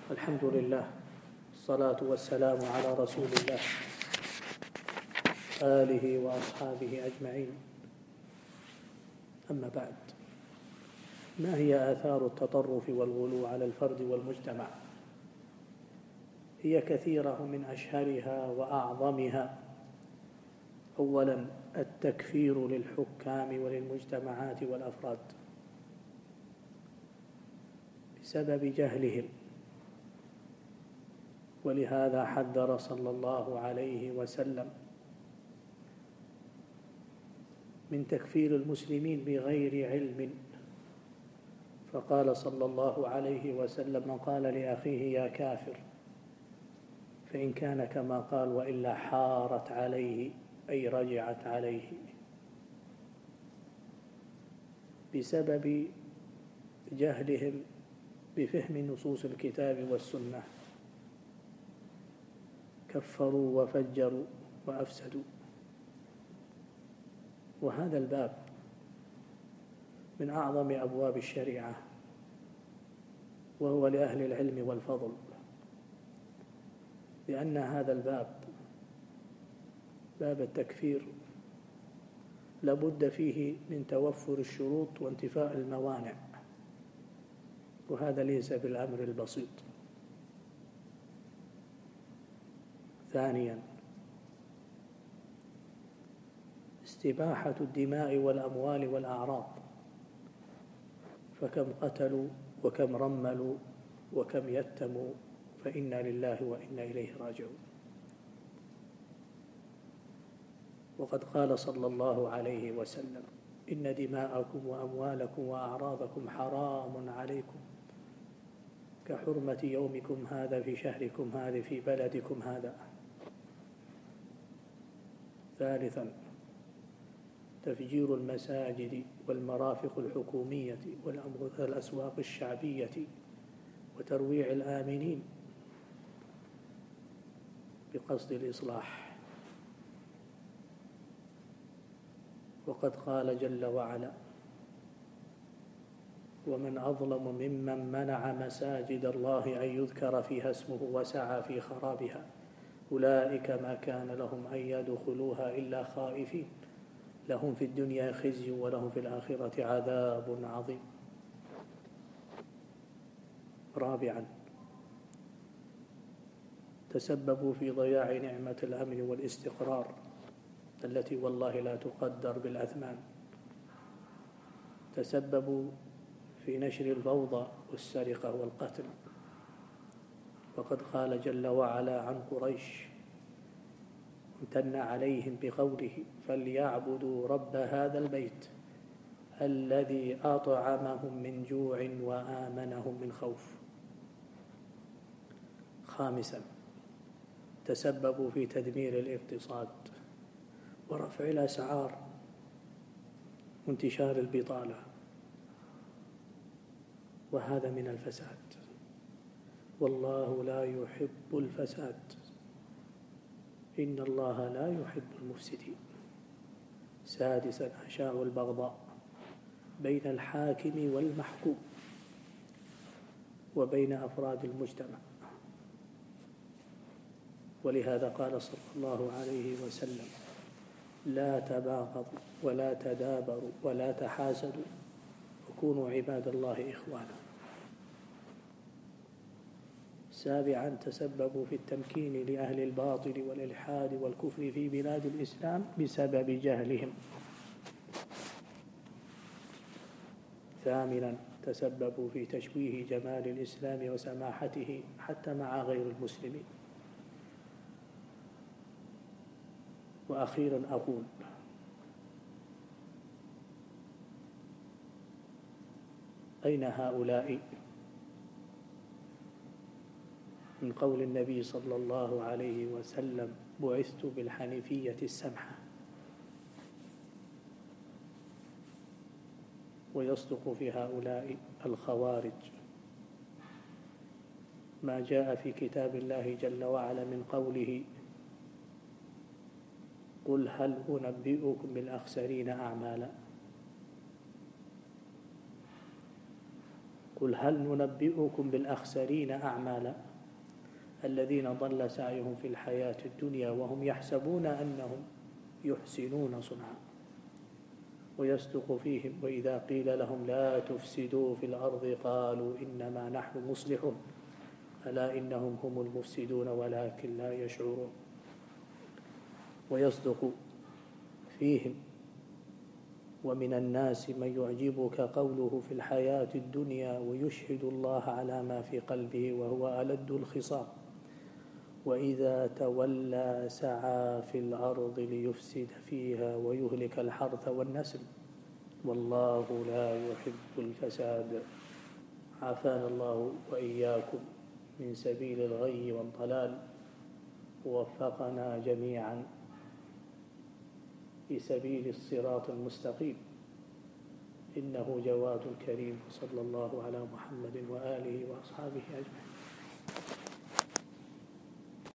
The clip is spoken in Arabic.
الحمد لله، الصلاة والسلام على رسول الله آله وأصحابه أجمعين. أما بعد، ما هي آثار التطرف والغلو على الفرد والمجتمع؟ هي كثيرة، من أشهرها وأعظمها: أولاً، التكفير للحكام وللمجتمعات والأفراد بسبب جهلهم، ولهذا حذر صلى الله عليه وسلم من تكفير المسلمين بغير علم، فقال صلى الله عليه وسلم: من قال لأخيه يا كافر فإن كان كما قال وإلا حارت عليه، أي رجعت عليه، بسبب جهلهم بفهم نصوص الكتاب والسنة، كفروا وفجروا وأفسدوا. وهذا الباب من أعظم أبواب الشريعة، وهو لأهل العلم والفضل، لأن هذا الباب، باب التكفير، لابد فيه من توفر الشروط وانتفاء الموانع، وهذا ليس بالأمر البسيط. ثانياً، استباحة الدماء والأموال والأعراض، فكم قتلوا وكم رملوا وكم يتموا، فإنا لله وإنا إليه راجعون. وقد قال صلى الله عليه وسلم: إن دماءكم وأموالكم وأعراضكم حرام عليكم كحرمة يومكم هذا في شهركم هذا في بلدكم هذا. ثالثاً، تفجير المساجد والمرافق الحكومية والأسواق الشعبية وترويع الآمنين بقصد الإصلاح. وقد قال جل وعلا: ومن أظلم ممن منع مساجد الله أن يذكر فيها اسمه وسعى في خرابها أولئك ما كان لهم أن يدخلوها إلا خائفين لهم في الدنيا خزي ولهم في الآخرة عذاب عظيم. رابعاً، تسببوا في ضياع نعمة الأمن والاستقرار التي والله لا تقدر بالأثمان. تسببوا في نشر الفوضى والسرقة والقتل. وقد قال جل وعلا عن قريش: امتن عليهم بقوله: فليعبدوا رب هذا البيت الذي أطعمهم من جوع وآمنهم من خوف. خامساً، تسببوا في تدمير الاقتصاد ورفع الأسعار وانتشار البطالة، وهذا من الفساد، والله لا يحب الفساد، إن الله لا يحب المفسدين. سادساً، أشاع البغضاء بين الحاكم والمحكوم وبين أفراد المجتمع، ولهذا قال صلى الله عليه وسلم: لا تباغضوا ولا تدابروا ولا تحاسدوا وكونوا عباد الله إخوانا. سابعاً، تسببوا في التمكين لأهل الباطل والإلحاد والكفر في بلاد الإسلام بسبب جهلهم. ثامناً، تسببوا في تشويه جمال الإسلام وسماحته حتى مع غير المسلمين. وأخيراً أقول: أين هؤلاء من قول النبي صلى الله عليه وسلم: بعثت بالحنيفية السمحة؟ ويصدق في هؤلاء الخوارج ما جاء في كتاب الله جل وعلا من قوله: قل هل أنبئكم بالأخسرين أعمالا. قل هل ننبئكم بالأخسرين أعمالا الذين ضل سعيهم في الحياة الدنيا وهم يحسبون أنهم يحسنون صنعا ويصدق فيهم وإذا قيل لهم لا تفسدوا في الأرض قالوا إنما نحن مصلحون ألا إنهم هم المفسدون ولكن لا يشعرون ويصدق فيهم ومن الناس من يعجبك قوله في الحياة الدنيا ويشهد الله على ما في قلبه وهو ألد الخصام وإذا تولى سعى في الأرض ليفسد فيها ويهلك الحرث والنسل والله لا يحب الفساد. عافانا الله وإياكم من سبيل الغي والضلال ووفقنا جميعا في سبيل الصراط المستقيم إنه جواد كريم. صلى الله على محمد وآله وأصحابه أجمعين.